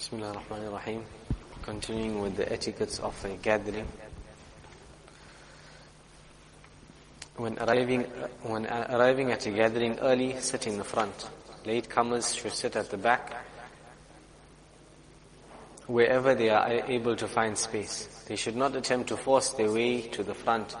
Bismillah ar-Rahman ar-Rahim. Continuing with the etiquettes of a gathering. When arriving at a gathering early, sit in the front. Latecomers should sit at the back, wherever they are able to find space. They should not attempt to force their way to the front.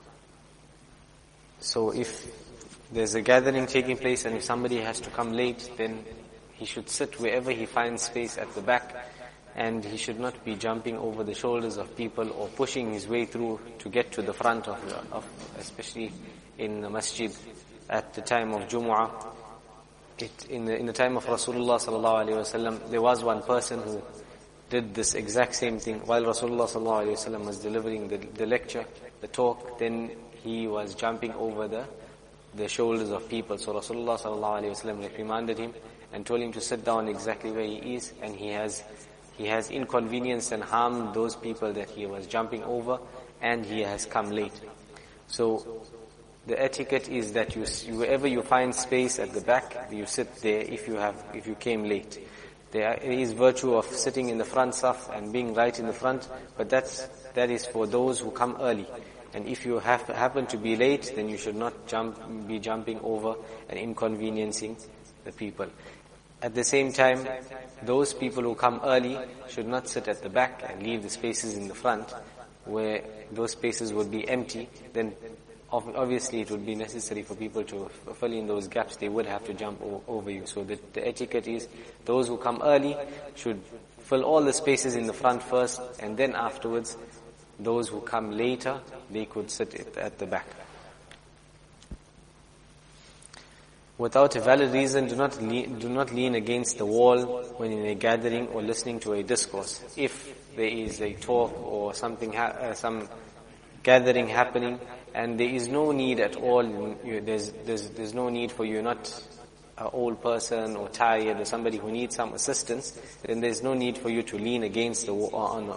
So if there's a gathering taking place and if somebody has to come late, then he should sit wherever he finds space at the back, and he should not be jumping over the shoulders of people or pushing his way through to get to the front of especially in the masjid at the time of Jumu'ah. In the time of Rasulullah sallallahu alaihi wasallam, there was one person who did this exact same thing while Rasulullah sallallahu alaihi wasallam was delivering the lecture, the talk. Then he was jumping over the shoulders of people. So Rasulullah sallallahu alaihi wasallam reprimanded him and told him to sit down exactly where he is, and he has inconvenienced and harmed those people that he was jumping over, and he has come late. So the etiquette is that wherever you find space at the back, you sit there if you came late. There is virtue of sitting in the front saf and being right in the front, but that is for those who come early. And if you happen to be late, then you should not be jumping over and inconveniencing the people. At the same time, those people who come early should not sit at the back and leave the spaces in the front, where those spaces would be empty. Then obviously it would be necessary for people to fill in those gaps. They would have to jump over you. So the etiquette is those who come early should fill all the spaces in the front first, and then afterwards those who come later, they could sit at the back. Without a valid reason, do not lean against the wall when in a gathering or listening to a discourse. If there is a talk or something, some gathering happening, and there is no need at all, there's no need for you, not an old person or tired or somebody who needs some assistance, then there's no need for you to lean against the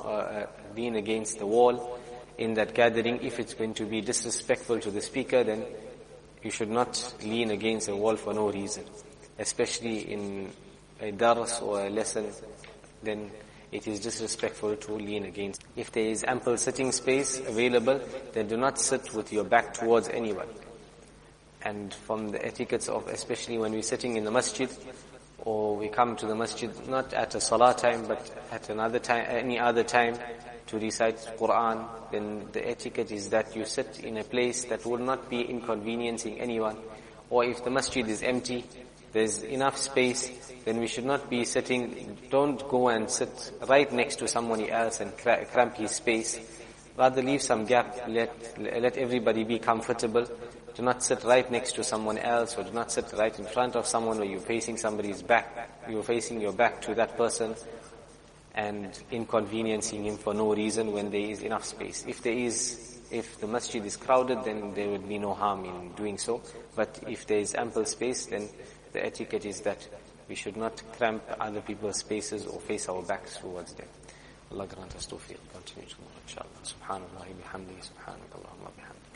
wall in that gathering. If it's going to be disrespectful to the speaker, then you should not lean against the wall for no reason. Especially in a dars or a lesson, then it is disrespectful to lean against. If there is ample sitting space available, then do not sit with your back towards anyone. And from the etiquettes of, especially when we're sitting in the masjid, or we come to the masjid not at a salah time, but at another time, any other time, to recite Quran, then the etiquette is that you sit in a place that will not be inconveniencing anyone. Or if the masjid is empty, there's enough space, then we should not be sitting, don't go and sit right next to somebody else and cramp his space. Rather leave some gap, let everybody be comfortable. Do not sit right next to someone else, or do not sit right in front of someone where you're facing somebody's back, you're facing your back to that person, and inconveniencing him for no reason when there is enough space. If the masjid is crowded, then there would be no harm in doing so. But if there is ample space, then the etiquette is that we should not cramp other people's spaces or face our backs towards them. Allah grant us tawfiq. Continue tomorrow, inshallah. Subhanallah bihamdihi, subhanakallahumma bihamdihi.